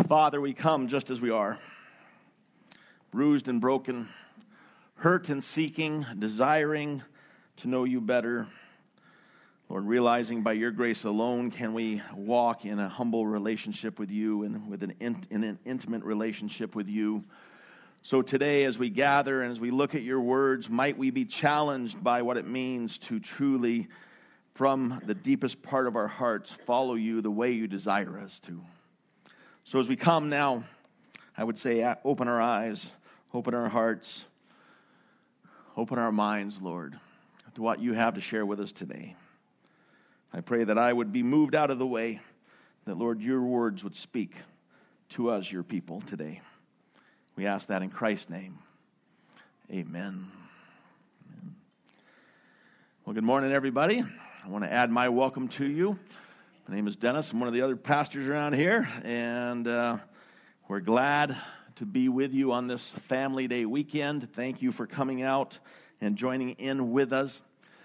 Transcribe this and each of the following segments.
Father, we come just as we are, bruised and broken, hurt and seeking, desiring to know you better. Lord, realizing by your grace alone can we walk in a humble relationship with you and in an intimate relationship with you. So today, as we gather and as we look at your words, might we be challenged by what it means to truly, from the deepest part of our hearts, follow you the way you desire us to. So as we come now, I would say open our eyes, open our hearts, open our minds, Lord, to what you have to share with us today. I pray that I would be moved out of the way, that, Lord, your words would speak to us, your people, today. We ask that in Christ's name. Amen. Well, good morning, everybody. I want to add my welcome to you. My name is Dennis. I'm one of the other pastors around here, and we're glad to be with you on this Family Day weekend. Thank you for coming out and joining in with us.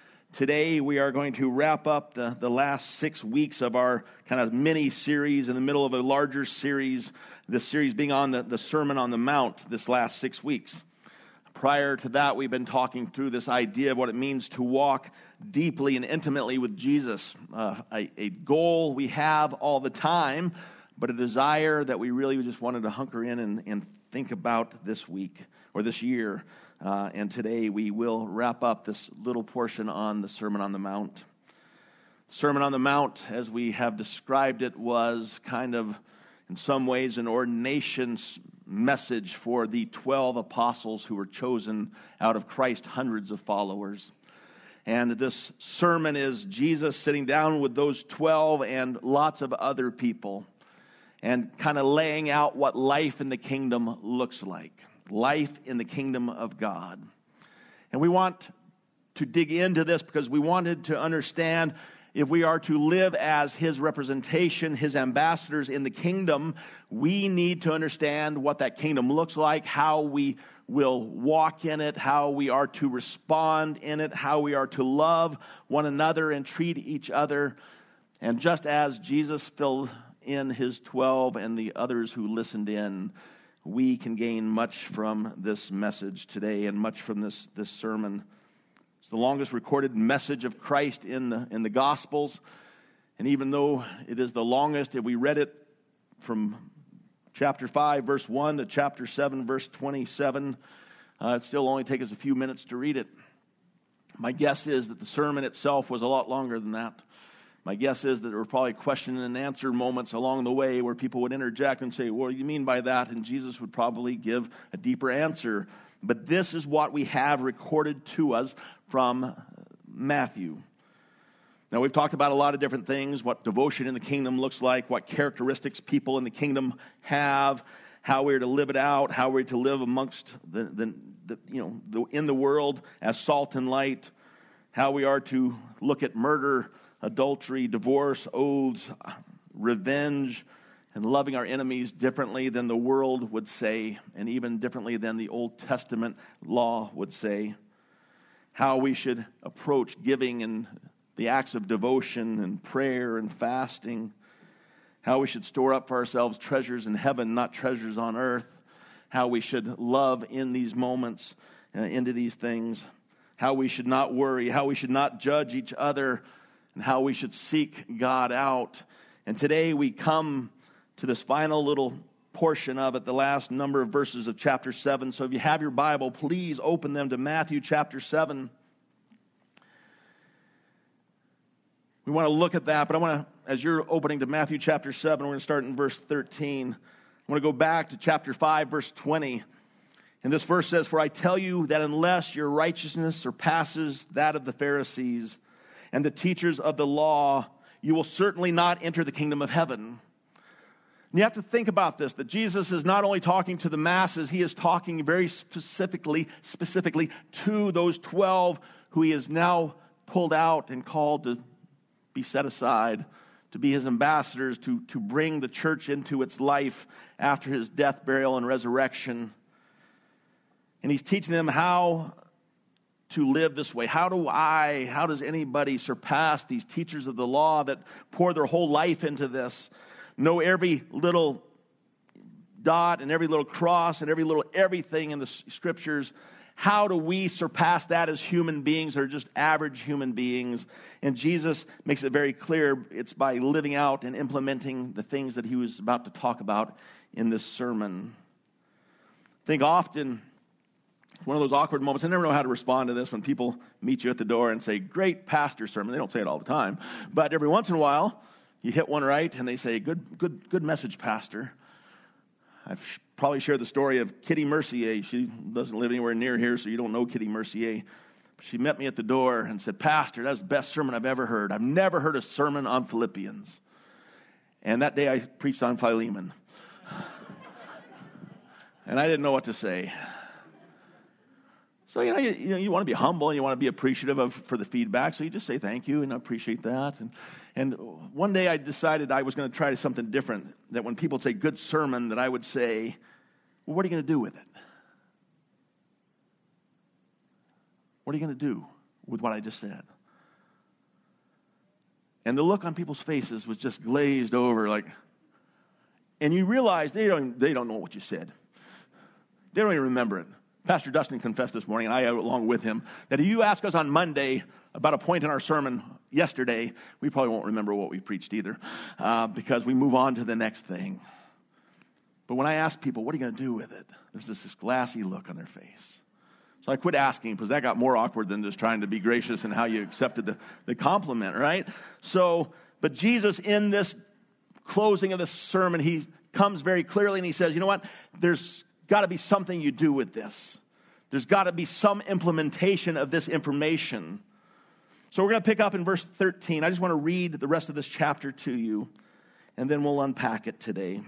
Today, we are going to wrap up the last 6 weeks of our kind of mini-series in the middle of a larger series, this series being on the Sermon on the Mount this last 6 weeks. Prior to that, we've been talking through this idea of what it means to walk deeply and intimately with Jesus, a goal we have all the time, but a desire that we really just wanted to hunker in and think about this week or this year. And today we will wrap up this little portion on the Sermon on the Mount. Sermon on the Mount, as we have described it, was kind of, in some ways, an ordination message for the 12 apostles who were chosen out of Christ's hundreds of followers. And this sermon is Jesus sitting down with those 12 and lots of other people and kind of laying out what life in the kingdom looks like. Life in the kingdom of God. And we want to dig into this because we wanted to understand if we are to live as his representation, his ambassadors in the kingdom, we need to understand what that kingdom looks like, how we will walk in it, how we are to respond in it, how we are to love one another and treat each other. And just as Jesus filled in his 12 and the others who listened in, we can gain much from this message today and much from this sermon. It's the longest recorded message of Christ in the Gospels. And even though it is the longest, if we read it from chapter 5, verse 1 to chapter 7, verse 27, it still only takes us a few minutes to read it. My guess is that the sermon itself was a lot longer than that. My guess is that there were probably question and answer moments along the way where people would interject and say, what do you mean by that? And Jesus would probably give a deeper answer. But this is what we have recorded to us from Matthew. Now, we've talked about a lot of different things, what devotion in the kingdom looks like, what characteristics people in the kingdom have, how we're to live it out, how we're to live amongst in the world as salt and light, how we are to look at murder, adultery, divorce, oaths, revenge, and loving our enemies differently than the world would say, and even differently than the Old Testament law would say. How we should approach giving and the acts of devotion and prayer and fasting. How we should store up for ourselves treasures in heaven, not treasures on earth. How we should love in these moments, into these things. How we should not worry. How we should not judge each other. And how we should seek God out. And today we come to this final little portion of it, the last number of verses of chapter 7. So if you have your Bible, please open them to Matthew chapter 7. We want to look at that, but I want to, as you're opening to Matthew chapter 7, we're going to start in verse 13. I want to go back to chapter 5, verse 20. And this verse says, "For I tell you that unless your righteousness surpasses that of the Pharisees and the teachers of the law, you will certainly not enter the kingdom of heaven." And you have to think about this, that Jesus is not only talking to the masses, he is talking very specifically to those 12 who he has now pulled out and called to be set aside, to be his ambassadors, to bring the church into its life after his death, burial, and resurrection. And he's teaching them how to live this way. How does anybody surpass these teachers of the law that pour their whole life into this? Know every little dot and every little cross and every little everything in the scriptures. How do we surpass that as human beings or just average human beings? And Jesus makes it very clear it's by living out and implementing the things that he was about to talk about in this sermon. I think often, one of those awkward moments, I never know how to respond to this when people meet you at the door and say, great pastor sermon. They don't say it all the time. But every once in a while, you hit one right and they say, good message, pastor. I've probably shared the story of Kitty Mercier. She doesn't live anywhere near here, so you don't know Kitty Mercier. She met me at the door and said, Pastor, that was the best sermon I've ever heard. I've never heard a sermon on Philippians. And that day I preached on Philemon. And I didn't know what to say. So, you want to be humble and you want to be appreciative for the feedback. So you just say thank you and I appreciate that. And one day I decided I was going to try something different. That when people say good sermon, that I would say, well, what are you going to do with it? What are you going to do with what I just said? And the look on people's faces was just glazed over, and you realize they don't know what you said. They don't even remember it. Pastor Dustin confessed this morning, and I along with him, that if you ask us on Monday about a point in our sermon yesterday, we probably won't remember what we preached either, because we move on to the next thing. But when I ask people, what are you going to do with it? There's this glassy look on their face. So I quit asking, because that got more awkward than just trying to be gracious in how you accepted the compliment, right? But Jesus, in this closing of the sermon, he comes very clearly and he says, you know what? There's got to be something you do with this. There's got to be some implementation of this information. So we're going to pick up in verse 13. I just want to read the rest of this chapter to you, and then we'll unpack it today.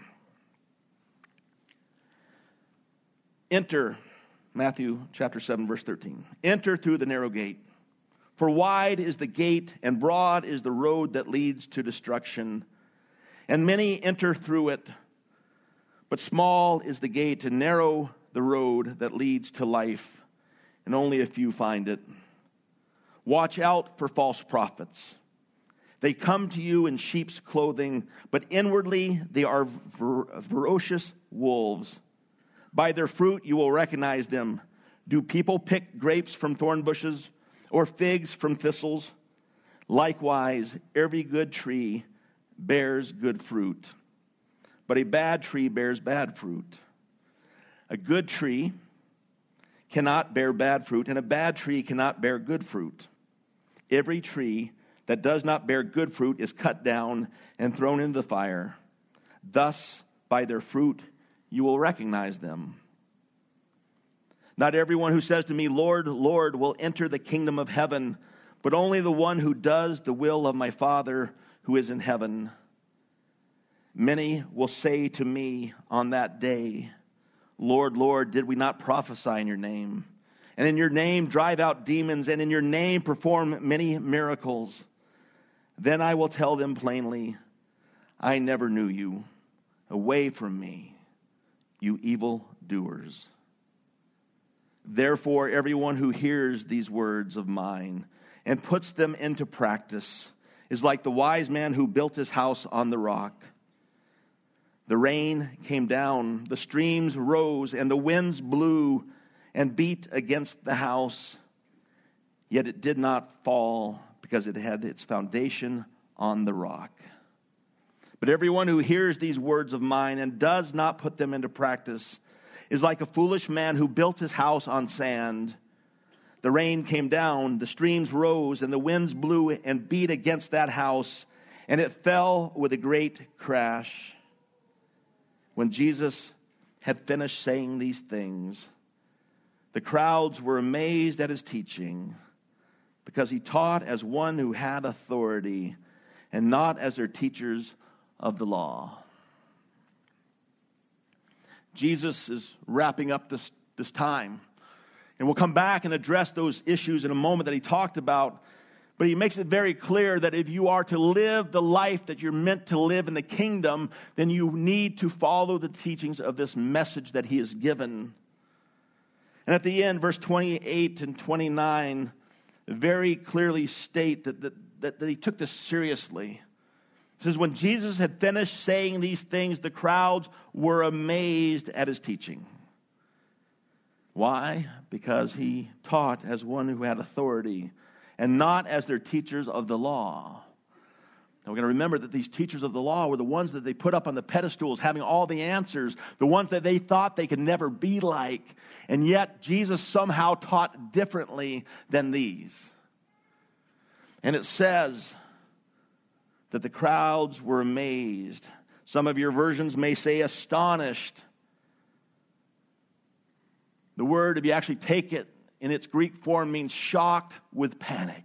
Enter, Matthew chapter 7, verse 13. Enter through the narrow gate. For wide is the gate, and broad is the road that leads to destruction, and many enter through it. But small is the gate and narrow the road that leads to life, and only a few find it. Watch out for false prophets. They come to you in sheep's clothing, but inwardly they are ferocious wolves. By their fruit you will recognize them. Do people pick grapes from thorn bushes or figs from thistles? Likewise, every good tree bears good fruit, but a bad tree bears bad fruit. A good tree cannot bear bad fruit, and a bad tree cannot bear good fruit. Every tree that does not bear good fruit is cut down and thrown into the fire. Thus, by their fruit, you will recognize them. Not everyone who says to me, Lord, Lord, will enter the kingdom of heaven, but only the one who does the will of my Father who is in heaven. Many will say to me on that day, Lord, Lord, did we not prophesy in your name? And in your name drive out demons, and in your name perform many miracles? Then I will tell them plainly, I never knew you. Away from me, you evil doers. Therefore, everyone who hears these words of mine and puts them into practice is like the wise man who built his house on the rock. The rain came down, the streams rose, and the winds blew and beat against the house. Yet it did not fall, because it had its foundation on the rock. But everyone who hears these words of mine and does not put them into practice is like a foolish man who built his house on sand. The rain came down, the streams rose, and the winds blew and beat against that house, and it fell with a great crash. When Jesus had finished saying these things, the crowds were amazed at his teaching, because he taught as one who had authority and not as their teachers of the law. Jesus is wrapping up this time. And we'll come back and address those issues in a moment that he talked about. But he makes it very clear that if you are to live the life that you're meant to live in the kingdom, then you need to follow the teachings of this message that he has given. And at the end, verse 28 and 29 very clearly state that he took this seriously. It says, when Jesus had finished saying these things, the crowds were amazed at his teaching. Why? Because he taught as one who had authority and not as their teachers of the law. Now we're going to remember that these teachers of the law were the ones that they put up on the pedestals, having all the answers, the ones that they thought they could never be like. And yet Jesus somehow taught differently than these. And it says that the crowds were amazed. Some of your versions may say astonished. The word, if you actually take it in its Greek form, means shocked with panic.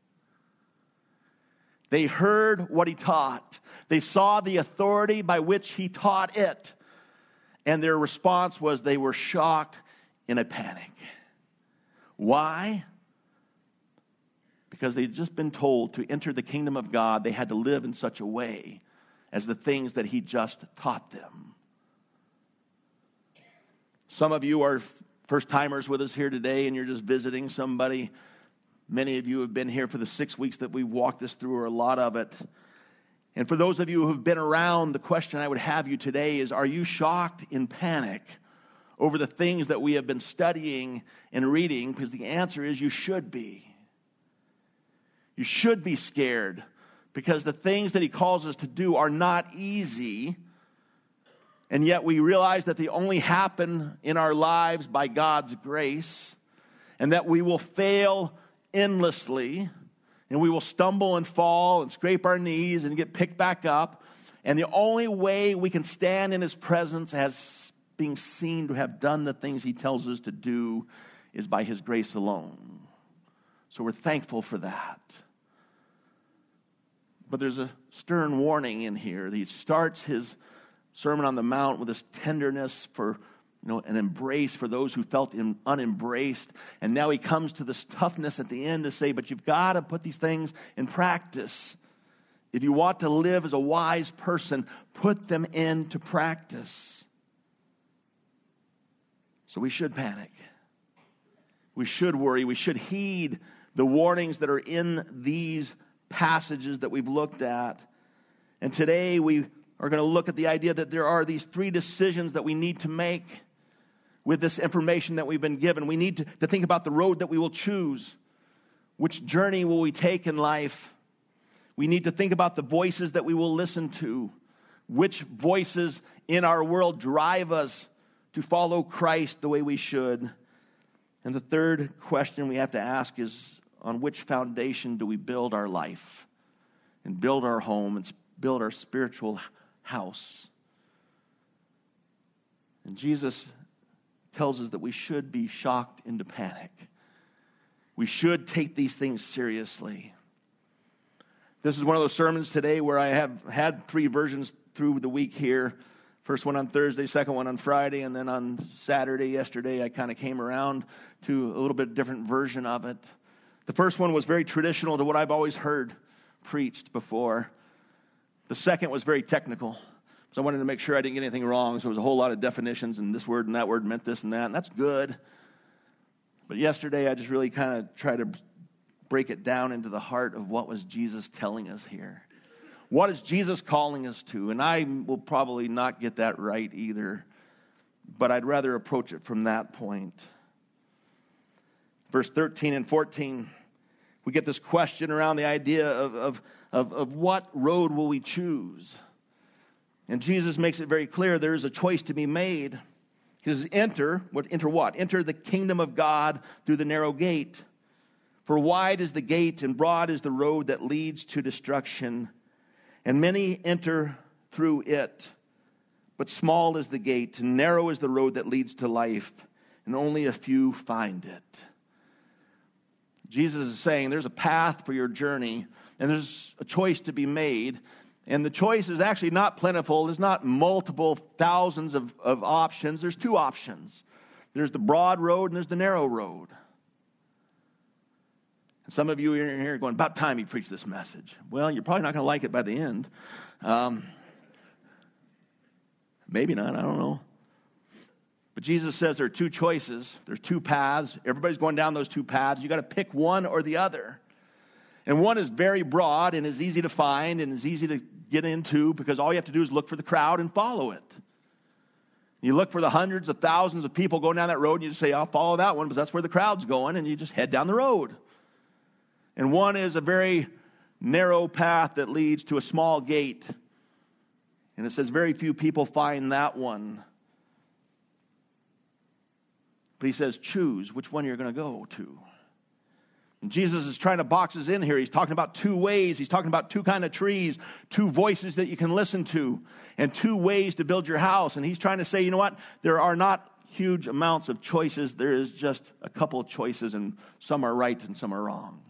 They heard what he taught. They saw the authority by which he taught it. And their response was they were shocked in a panic. Why? Because they'd just been told to enter the kingdom of God, they had to live in such a way as the things that he just taught them. Some of you are first-timers with us here today, and you're just visiting somebody. Many of you have been here for the 6 weeks that we've walked this through, or a lot of it. And for those of you who have been around, the question I would have you today is, are you shocked in panic over the things that we have been studying and reading? Because the answer is you should be. You should be scared, because the things that he calls us to do are not easy. And yet we realize that they only happen in our lives by God's grace, and that we will fail endlessly, and we will stumble and fall and scrape our knees and get picked back up. And the only way we can stand in his presence as being seen to have done the things he tells us to do is by his grace alone. So we're thankful for that. But there's a stern warning in here. He starts his Sermon on the Mount with this tenderness for, an embrace for those who felt unembraced. And now he comes to this toughness at the end to say, but you've got to put these things in practice. If you want to live as a wise person, put them into practice. So we should panic. We should worry. We should heed the warnings that are in these passages that we've looked at. And today we are going to look at the idea that there are these 3 decisions that we need to make with this information that we've been given. We need to think about the road that we will choose. Which journey will we take in life? We need to think about the voices that we will listen to. Which voices in our world drive us to follow Christ the way we should? And the third question we have to ask is, on which foundation do we build our life and build our home and build our spiritual house? And Jesus tells us that we should be shocked into panic. We should take these things seriously. This is one of those sermons today where I have had 3 versions through the week here. First one on Thursday, second one on Friday, and then on Saturday, yesterday, I kind of came around to a little bit different version of it. The first one was very traditional to what I've always heard preached before. The second was very technical. So I wanted to make sure I didn't get anything wrong. So there was a whole lot of definitions, and this word and that word meant this and that, and that's good. But yesterday, I just really kind of tried to break it down into the heart of what was Jesus telling us here. What is Jesus calling us to? And I will probably not get that right either, but I'd rather approach it from that point. Verse 13 and 14, we get this question around the idea of what road will we choose? And Jesus makes it very clear there is a choice to be made. He says, enter what? Enter the kingdom of God through the narrow gate. For wide is the gate and broad is the road that leads to destruction, and many enter through it. But small is the gate and narrow is the road that leads to life, and only a few find it. Jesus is saying there's a path for your journey, and there's a choice to be made. And the choice is actually not plentiful. There's not multiple thousands of options. There's 2 options. There's the broad road and there's the narrow road. And some of you are in here going, about time you preach this message. Well, you're probably not going to like it by the end. Maybe not, I don't know. But Jesus says there are 2 choices. There's 2 paths. Everybody's going down those 2 paths. You got to pick one or the other. And one is very broad and is easy to find and is easy to get into because all you have to do is look for the crowd and follow it. You look for the hundreds of thousands of people going down that road and you just say, I'll follow that one because that's where the crowd's going, and you just head down the road. And one is a very narrow path that leads to a small gate. And it says very few people find that one. But he says, choose which one you're going to go to. And Jesus is trying to box us in here. He's talking about two ways. He's talking about two kind of trees, two voices that you can listen to, and two ways to build your house. And he's trying to say, you know what? There are not huge amounts of choices. There is just a couple of choices, and some are right and some are wrong.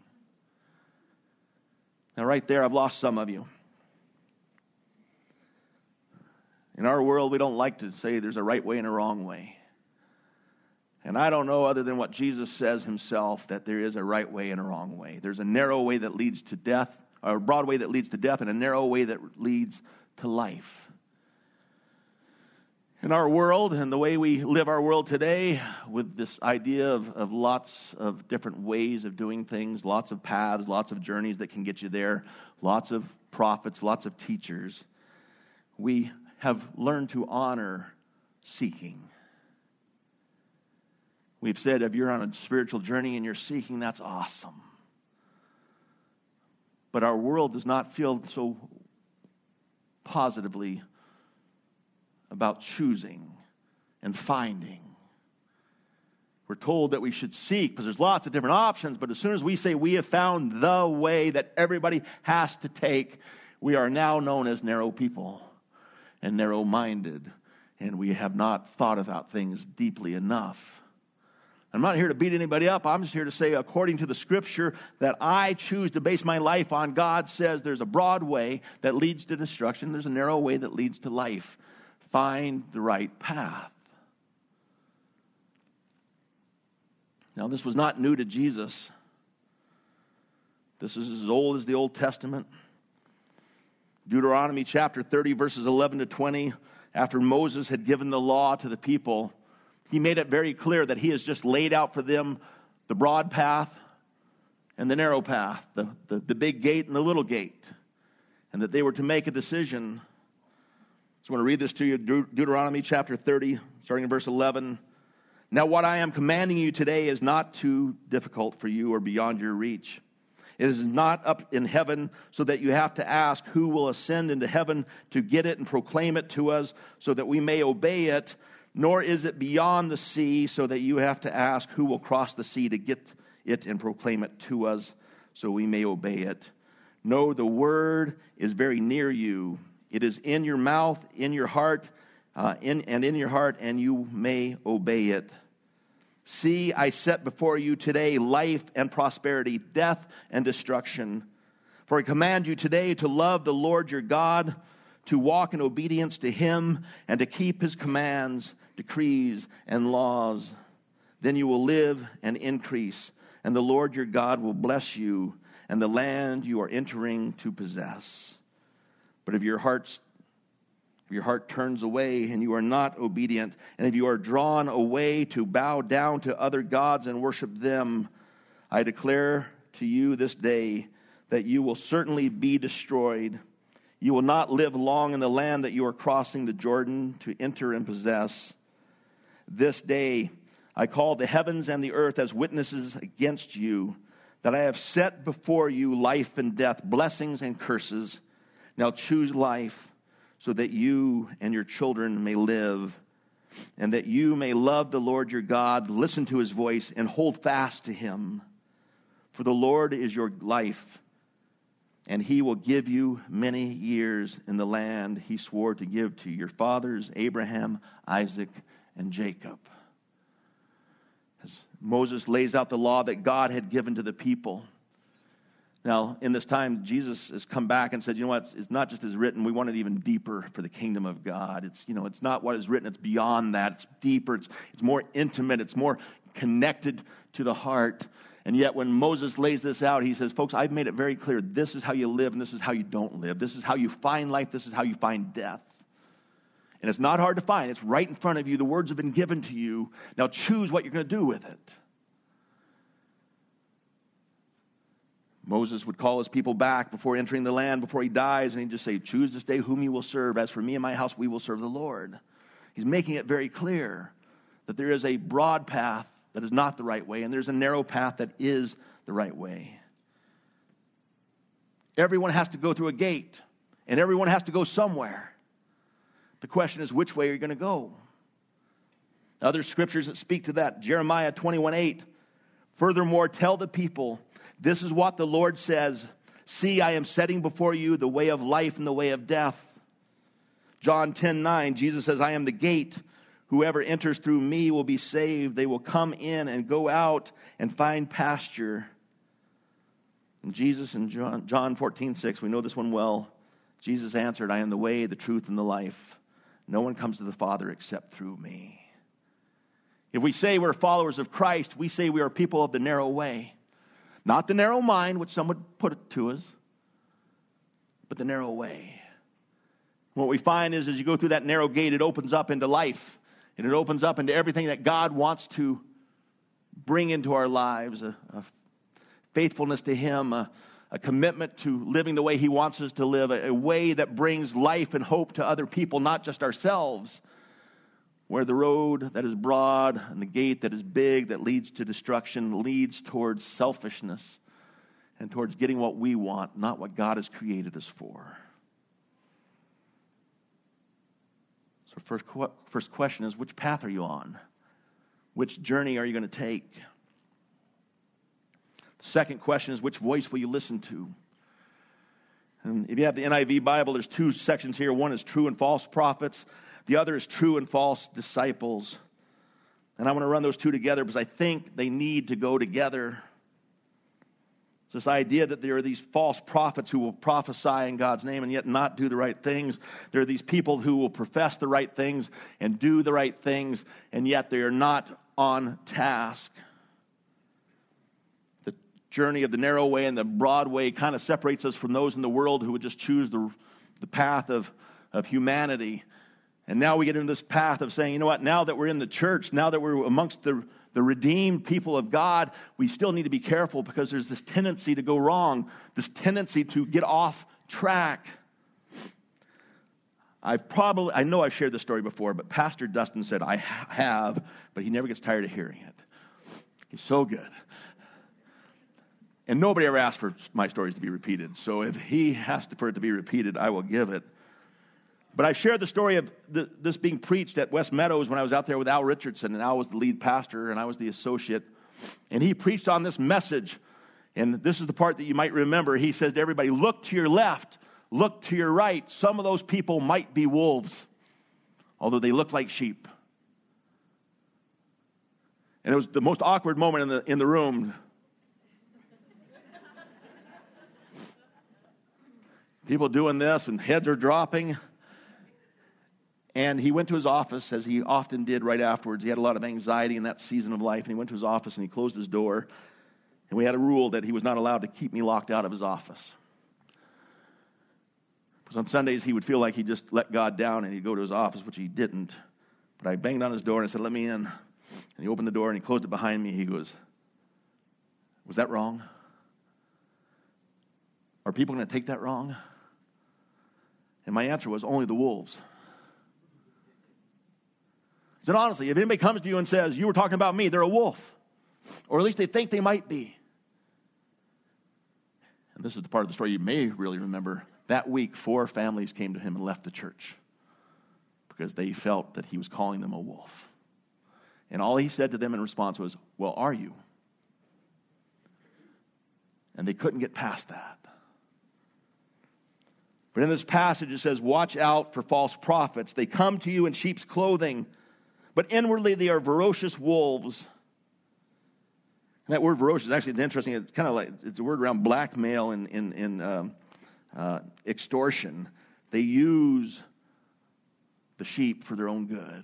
Now, right there, I've lost some of you. In our world, we don't like to say there's a right way and a wrong way. And I don't know, other than what Jesus says himself, that there is a right way and a wrong way. There's a narrow way that leads to death, or a broad way that leads to death, and a narrow way that leads to life. In our world, and the way we live our world today, with this idea of lots of different ways of doing things, lots of paths, lots of journeys that can get you there, lots of prophets, lots of teachers, we have learned to honor seeking. We've said if you're on a spiritual journey and you're seeking, that's awesome. But our world does not feel so positively about choosing and finding. We're told that we should seek because there's lots of different options, but as soon as we say we have found the way that everybody has to take, we are now known as narrow people and narrow-minded, and we have not thought about things deeply enough. I'm not here to beat anybody up. I'm just here to say, according to the Scripture that I choose to base my life on, God says there's a broad way that leads to destruction. There's a narrow way that leads to life. Find the right path. Now, this was not new to Jesus. This is as old as the Old Testament. Deuteronomy chapter 30, verses 11 to 20, after Moses had given the law to the people, he made it very clear that he has just laid out for them the broad path and the narrow path, the big gate and the little gate, and that they were to make a decision. So I want to read this to you, Deuteronomy chapter 30, starting in verse 11. Now what I am commanding you today is not too difficult for you or beyond your reach. It is not up in heaven so that you have to ask who will ascend into heaven to get it and proclaim it to us so that we may obey it. Nor is it beyond the sea so that you have to ask who will cross the sea to get it and proclaim it to us so we may obey it. No, the word is very near you. It is in your mouth, in your heart, in your heart, and you may obey it. See, I set before you today life and prosperity, death and destruction. For I command you today to love the Lord your God, to walk in obedience to him, and to keep his commands, decrees, and laws. Then you will live and increase, and the Lord your God will bless you and the land you are entering to possess. But if your heart turns away and you are not obedient, and if you are drawn away to bow down to other gods and worship them, I declare to you this day that you will certainly be destroyed. You will not live long in the land that you are crossing the Jordan to enter and possess. This day I call the heavens and the earth as witnesses against you, that I have set before you life and death, blessings and curses. Now choose life, so that you and your children may live, and that you may love the Lord your God, listen to his voice, and hold fast to him. For the Lord is your life, and he will give you many years in the land he swore to give to your fathers, Abraham, Isaac, and Jacob. As Moses lays out the law that God had given to the people. Now, in this time, Jesus has come back and said, you know what, it's not just as written, we want it even deeper for the kingdom of God. It's not what is written, it's beyond that. It's deeper, it's more intimate, it's more connected to the heart. And yet when Moses lays this out, he says, folks, I've made it very clear, this is how you live and this is how you don't live. This is how you find life, this is how you find death. And it's not hard to find. It's right in front of you. The words have been given to you. Now choose what you're going to do with it. Moses would call his people back before entering the land, before he dies, and he'd just say, choose this day whom you will serve. As for me and my house, we will serve the Lord. He's making it very clear that there is a broad path that is not the right way, and there's a narrow path that is the right way. Everyone has to go through a gate, and everyone has to go somewhere. The question is, which way are you going to go? Other scriptures that speak to that, Jeremiah 21:8. Furthermore, tell the people, this is what the Lord says. See, I am setting before you the way of life and the way of death. John 10:9, Jesus says, I am the gate. Whoever enters through me will be saved. They will come in and go out and find pasture. And Jesus in John 14:6, we know this one well. Jesus answered, I am the way, the truth, and the life. No one comes to the Father except through me. If we say we're followers of Christ, we say we are people of the narrow way. Not the narrow mind, which some would put it to us, but the narrow way. What we find is as you go through that narrow gate, it opens up into life. And it opens up into everything that God wants to bring into our lives. A faithfulness to Him, a commitment to living the way He wants us to live. A way that brings life and hope to other people, not just ourselves. Where the road that is broad and the gate that is big that leads to destruction leads towards selfishness and towards getting what we want, not what God has created us for. So first question is, which path are you on? Which journey are you going to take? The second question is, which voice will you listen to? And if you have the NIV Bible, there's two sections here. One is true and false prophets. The other is true and false disciples. And I want to run those two together because I think they need to go together. It's this idea that there are these false prophets who will prophesy in God's name and yet not do the right things. There are these people who will profess the right things and do the right things, and yet they are not on task. The journey of the narrow way and the broad way kind of separates us from those in the world who would just choose the path of humanity. And now we get into this path of saying, you know what, now that we're in the church, now that we're amongst the redeemed people of God, we still need to be careful because there's this tendency to go wrong, this tendency to get off track. I know I've shared this story before, but Pastor Dustin said, I have, but he never gets tired of hearing it. He's so good. And nobody ever asked for my stories to be repeated. So if he has for it to be repeated, I will give it. But I shared the story of this being preached at West Meadows when I was out there with Al Richardson, and Al was the lead pastor, and I was the associate. And he preached on this message, and this is the part that you might remember. He says to everybody, look to your left, look to your right. Some of those people might be wolves, although they look like sheep. And it was the most awkward moment in the room. People doing this, and heads are dropping. And he went to his office, as he often did right afterwards. He had a lot of anxiety in that season of life. And he went to his office and he closed his door. And we had a rule that he was not allowed to keep me locked out of his office. Because on Sundays he would feel like he just let God down and he'd go to his office, which he didn't. But I banged on his door and I said, let me in. And he opened the door and he closed it behind me. He goes, was that wrong? Are people going to take that wrong? And my answer was, only the wolves. He said, honestly, if anybody comes to you and says, you were talking about me, they're a wolf. Or at least they think they might be. And this is the part of the story you may really remember. That week, 4 families came to him and left the church because they felt that he was calling them a wolf. And all he said to them in response was, well, are you? And they couldn't get past that. But in this passage it says, watch out for false prophets. They come to you in sheep's clothing, but inwardly they are ferocious wolves. And that word ferocious, actually, it's interesting. It's kind of like, it's a word around blackmail and extortion. They use the sheep for their own good.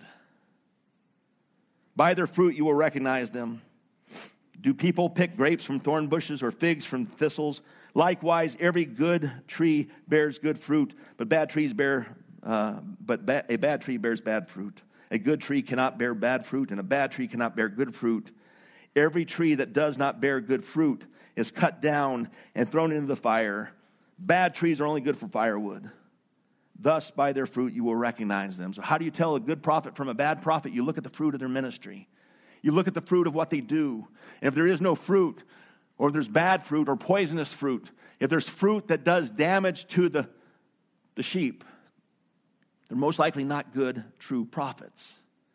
By their fruit you will recognize them. Do people pick grapes from thorn bushes or figs from thistles? Likewise, every good tree bears good fruit, but a bad tree bears bad fruit. A good tree cannot bear bad fruit, and a bad tree cannot bear good fruit. Every tree that does not bear good fruit is cut down and thrown into the fire. Bad trees are only good for firewood. Thus, by their fruit, you will recognize them. So how do you tell a good prophet from a bad prophet? You look at the fruit of their ministry. You look at the fruit of what they do. And if there is no fruit, or if there's bad fruit or poisonous fruit, if there's fruit that does damage to the sheep, they're most likely not good, true prophets.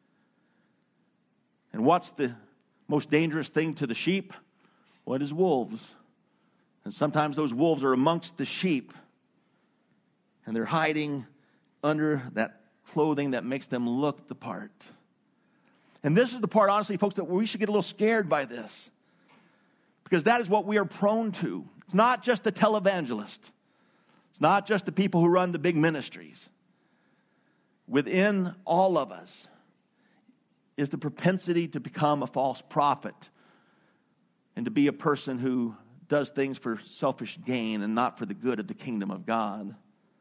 And what's the most dangerous thing to the sheep? Well, it is wolves. And sometimes those wolves are amongst the sheep. And they're hiding under that clothing that makes them look the part. And this is the part, honestly, folks, that we should get a little scared by this. Because that is what we are prone to. It's not just the televangelist. It's not just the people who run the big ministries. Within all of us is the propensity to become a false prophet and to be a person who does things for selfish gain and not for the good of the kingdom of God.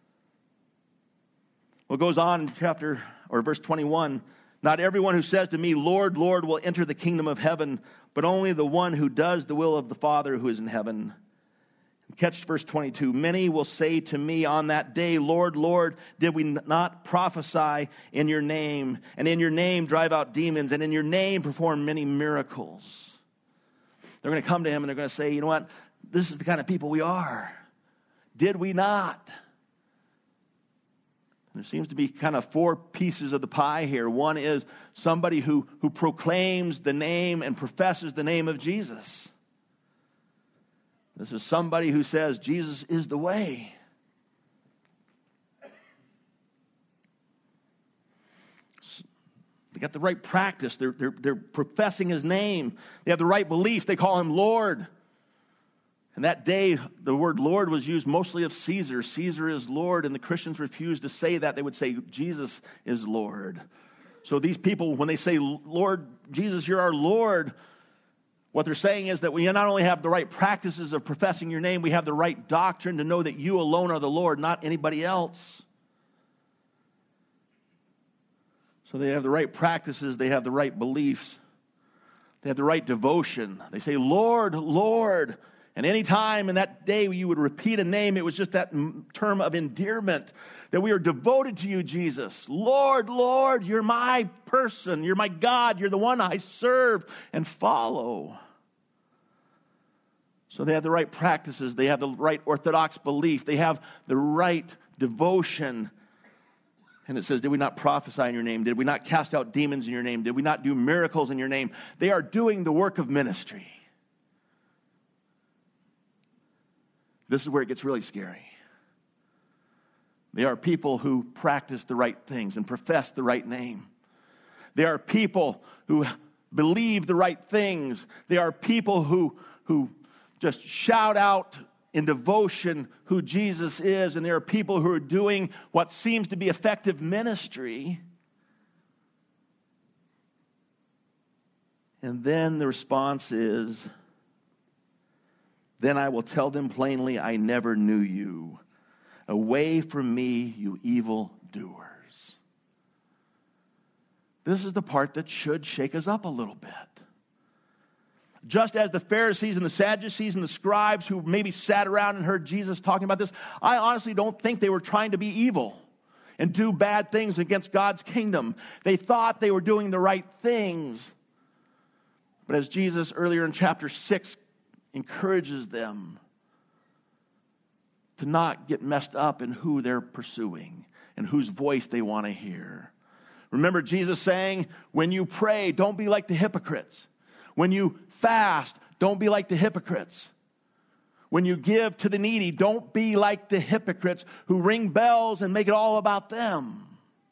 What goes on in verse 21, not everyone who says to me, Lord, Lord, will enter the kingdom of heaven, but only the one who does the will of the Father who is in heaven. Catch verse 22. Many will say to me on that day, Lord, Lord, did we not prophesy in your name, and in your name drive out demons, and in your name perform many miracles? They're going to come to him and they're going to say, you know what? This is the kind of people we are. Did we not? There seems to be kind of four pieces of the pie here. One is somebody who proclaims the name and professes the name of Jesus. This is somebody who says Jesus is the way. They got the right practice. They're professing his name. They have the right belief. They call him Lord. And that day, the word Lord was used mostly of Caesar. Caesar is Lord, and the Christians refused to say that. They would say, Jesus is Lord. So these people, when they say, Lord, Jesus, you're our Lord, what they're saying is that we not only have the right practices of professing your name, we have the right doctrine to know that you alone are the Lord, not anybody else. So they have the right practices, they have the right beliefs, they have the right devotion. They say, Lord, Lord. And any time in that day you would repeat a name, it was just that term of endearment, that we are devoted to you, Jesus. Lord, Lord, you're my person. You're my God. You're the one I serve and follow. So they have the right practices. They have the right orthodox belief. They have the right devotion. And it says, did we not prophesy in your name? Did we not cast out demons in your name? Did we not do miracles in your name? They are doing the work of ministry. This is where it gets really scary. They are people who practice the right things and profess the right name. They are people who believe the right things. They are people who just shout out in devotion who Jesus is. And there are people who are doing what seems to be effective ministry. And then the response is, then I will tell them plainly, I never knew you. Away from me, you evil doers. This is the part that should shake us up a little bit. Just as the Pharisees and the Sadducees and the scribes who maybe sat around and heard Jesus talking about this, I honestly don't think they were trying to be evil and do bad things against God's kingdom. They thought they were doing the right things. But as Jesus earlier in chapter 6 encourages them to not get messed up in who they're pursuing and whose voice they want to hear. Remember Jesus saying, when you pray, don't be like the hypocrites. When you fast, don't be like the hypocrites. When you give to the needy, don't be like the hypocrites who ring bells and make it all about them.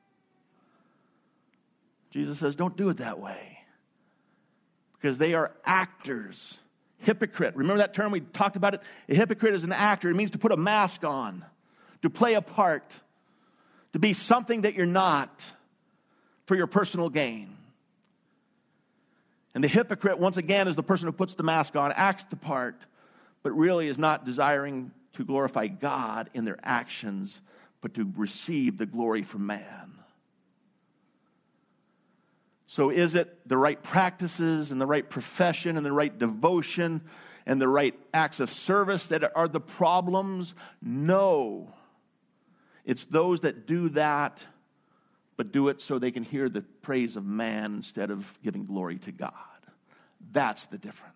Jesus says, don't do it that way. Because they are actors. Hypocrite. Remember that term? We talked about it. A hypocrite is an actor. It means to put a mask on, to play a part, to be something that you're not for your personal gain. And the hypocrite, once again, is the person who puts the mask on, acts the part, but really is not desiring to glorify God in their actions, but to receive the glory from man. So is it the right practices and the right profession and the right devotion and the right acts of service that are the problems? No. It's those that do that, but do it so they can hear the praise of man instead of giving glory to God. That's the difference.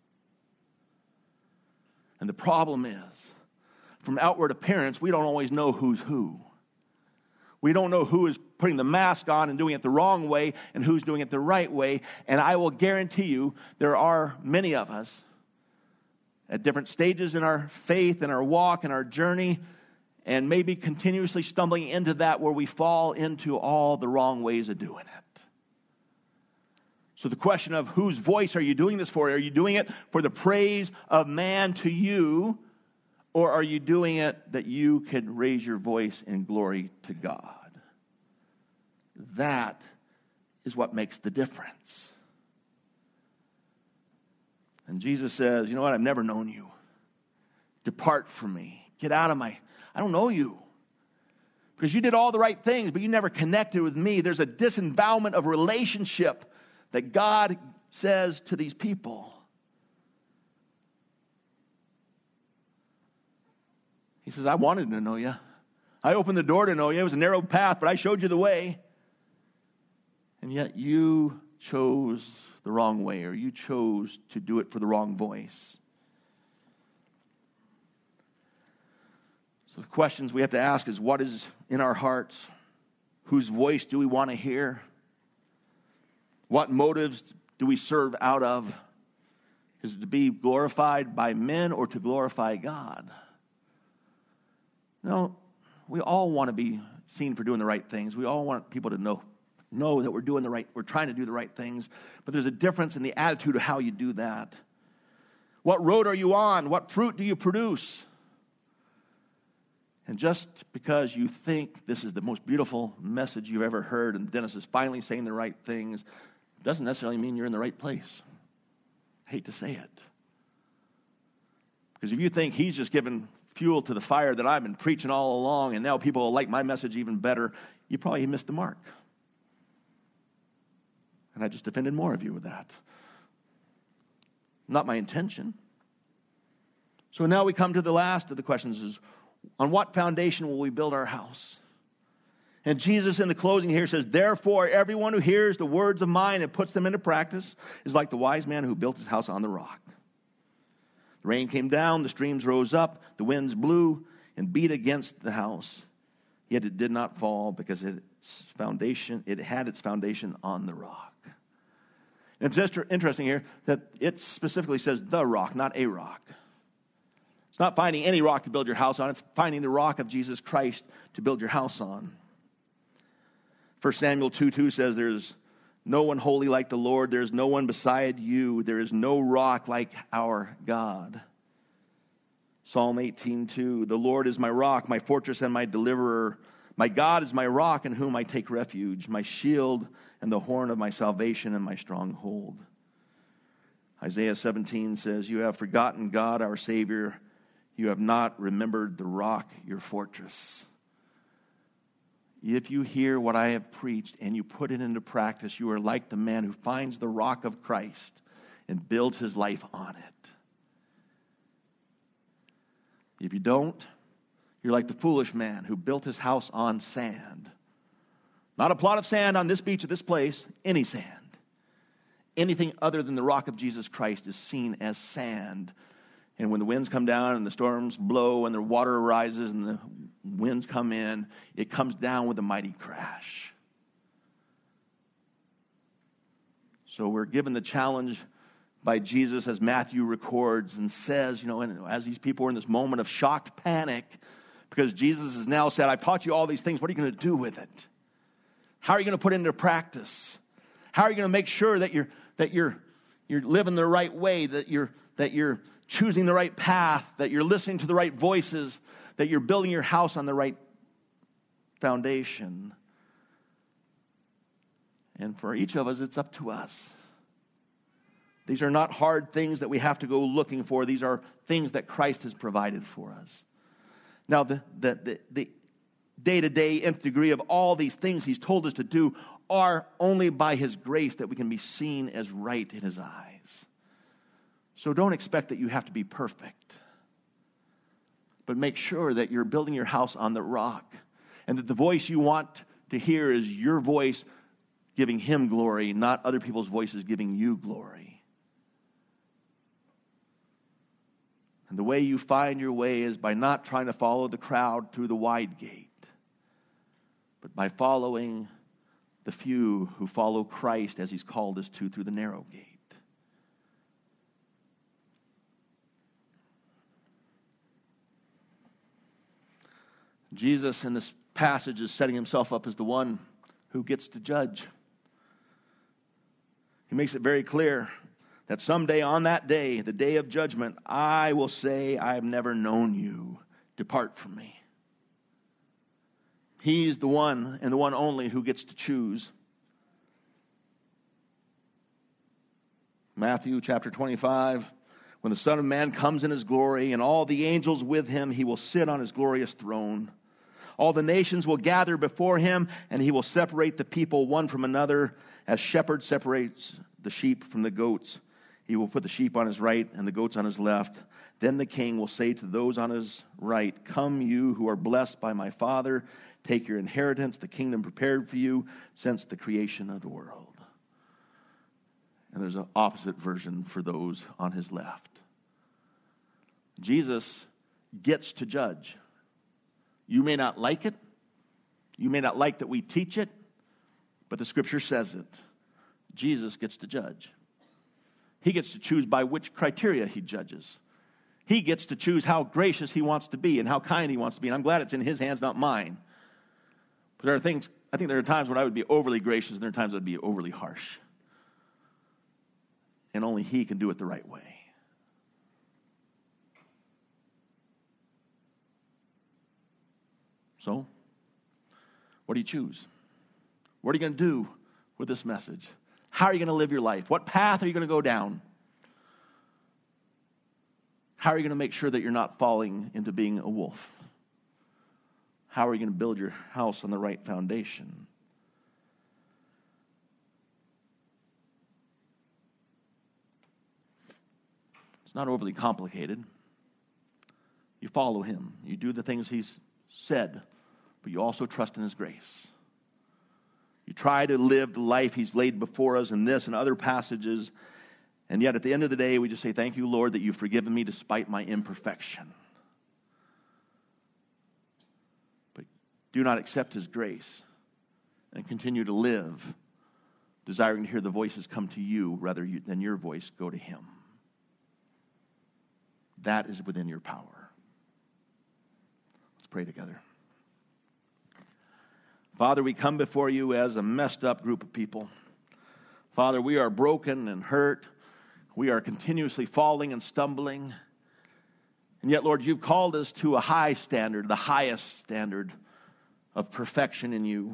And the problem is, from outward appearance, we don't always know who's who. We don't know who is putting the mask on and doing it the wrong way and who's doing it the right way. And I will guarantee you there are many of us at different stages in our faith and our walk and our journey, and maybe continuously stumbling into that where we fall into all the wrong ways of doing it. So the question of whose voice are you doing this for? Are you doing it for the praise of man to you? Or are you doing it that you can raise your voice in glory to God? That is what makes the difference. And Jesus says, you know what? I've never known you. Depart from me. Get out of I don't know you. Because you did all the right things, but you never connected with me. There's a disembowelment of relationship that God says to these people. He says, I wanted to know you. I opened the door to know you. It was a narrow path, but I showed you the way. And yet you chose the wrong way, or you chose to do it for the wrong voice. So the questions we have to ask is, what is in our hearts? Whose voice do we want to hear? What motives do we serve out of? Is it to be glorified by men or to glorify God? No, we all want to be seen for doing the right things. We all want people to know that we're trying to do the right things. But there's a difference in the attitude of how you do that. What road are you on? What fruit do you produce? And just because you think this is the most beautiful message you've ever heard and Dennis is finally saying the right things, doesn't necessarily mean you're in the right place. I hate to say it. Because if you think he's just given fuel to the fire that I've been preaching all along and now people will like my message even better, you probably missed the mark. And I just offended more of you with that. Not my intention. So now we come to the last of the questions is, on what foundation will we build our house? And Jesus in the closing here says, therefore, everyone who hears the words of mine and puts them into practice is like the wise man who built his house on the rock. The rain came down, the streams rose up, the winds blew and beat against the house. Yet it did not fall because it had its foundation on the rock. And it's just interesting here that it specifically says the rock, not a rock. It's not finding any rock to build your house on. It's finding the rock of Jesus Christ to build your house on. 1 Samuel 2:2 says, there's no one holy like the Lord. There's no one beside you. There is no rock like our God. Psalm 18:2, the Lord is my rock, my fortress and my deliverer. My God is my rock in whom I take refuge, my shield and the horn of my salvation and my stronghold. Isaiah 17 says, you have forgotten God, our Savior. You have not remembered the rock, your fortress. If you hear what I have preached and you put it into practice, you are like the man who finds the rock of Christ and builds his life on it. If you don't, you're like the foolish man who built his house on sand. Not a plot of sand on this beach at this place, any sand. Anything other than the rock of Jesus Christ is seen as sand. And when the winds come down and the storms blow and the water rises and the winds come in, it comes down with a mighty crash. So we're given the challenge by Jesus as Matthew records and says, and as these people are in this moment of shocked panic, because Jesus has now said, I've taught you all these things. What are you going to do with it? How are you going to put it into practice? How are you going to make sure that you're living the right way, that you're choosing the right path, that you're listening to the right voices, that you're building your house on the right foundation? And for each of us, it's up to us. These are not hard things that we have to go looking for. These are things that Christ has provided for us. Now, the day-to-day nth degree of all these things he's told us to do are only by his grace that we can be seen as right in his eyes. So don't expect that you have to be perfect. But make sure that you're building your house on the rock, and that the voice you want to hear is your voice giving him glory, not other people's voices giving you glory. And the way you find your way is by not trying to follow the crowd through the wide gate, but by following the few who follow Christ as he's called us to through the narrow gate. Jesus in this passage is setting himself up as the one who gets to judge. He makes it very clear that someday on that day, the day of judgment, I will say, I have never known you. Depart from me. He's the one and the one only who gets to choose. Matthew chapter 25, when the Son of Man comes in his glory and all the angels with him, he will sit on his glorious throne. All the nations will gather before him, and he will separate the people one from another, as shepherd separates the sheep from the goats. He will put the sheep on his right and the goats on his left. Then the king will say to those on his right, come, you who are blessed by my Father, take your inheritance, the kingdom prepared for you since the creation of the world. And there's an opposite version for those on his left. Jesus gets to judge. You may not like it. You may not like that we teach it, but the scripture says it. Jesus gets to judge. He gets to choose by which criteria he judges. He gets to choose how gracious he wants to be and how kind he wants to be. And I'm glad it's in his hands, not mine. But there are things, I think there are times when I would be overly gracious and there are times I would be overly harsh. And only he can do it the right way. So, what do you choose? What are you going to do with this message? How are you going to live your life? What path are you going to go down? How are you going to make sure that you're not falling into being a wolf? How are you going to build your house on the right foundation? It's not overly complicated. You follow him. You do the things he's said, but you also trust in his grace. You try to live the life he's laid before us in this and other passages, and yet at the end of the day, we just say, thank you, Lord, that you've forgiven me despite my imperfection. But do not accept his grace and continue to live, desiring to hear the voices come to you rather than your voice go to him. That is within your power. Let's pray together. Father, we come before you as a messed up group of people. Father, we are broken and hurt. We are continuously falling and stumbling. And yet, Lord, you've called us to a high standard, the highest standard of perfection in you.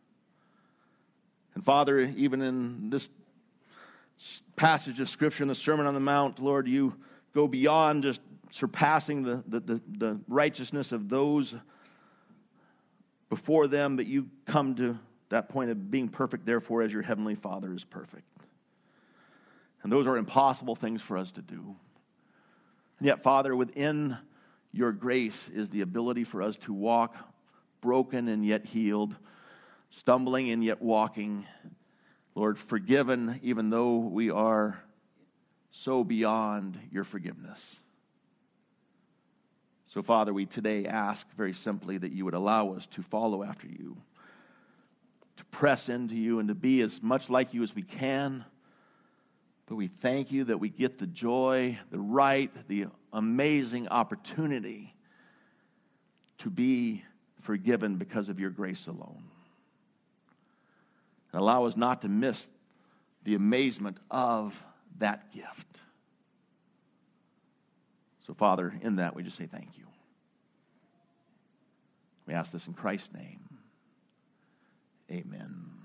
And Father, even in this passage of Scripture, in the Sermon on the Mount, Lord, you go beyond just surpassing the righteousness of those before them, but you come to that point of being perfect, therefore, as your heavenly Father is perfect. And those are impossible things for us to do. And yet, Father, within your grace is the ability for us to walk broken and yet healed, stumbling and yet walking, Lord, forgiven even though we are so beyond your forgiveness. So, Father, we today ask very simply that you would allow us to follow after you, to press into you and to be as much like you as we can. But we thank you that we get the joy, the right, the amazing opportunity to be forgiven because of your grace alone. And allow us not to miss the amazement of that gift. So, Father, in that we just say thank you. We ask this in Christ's name. Amen.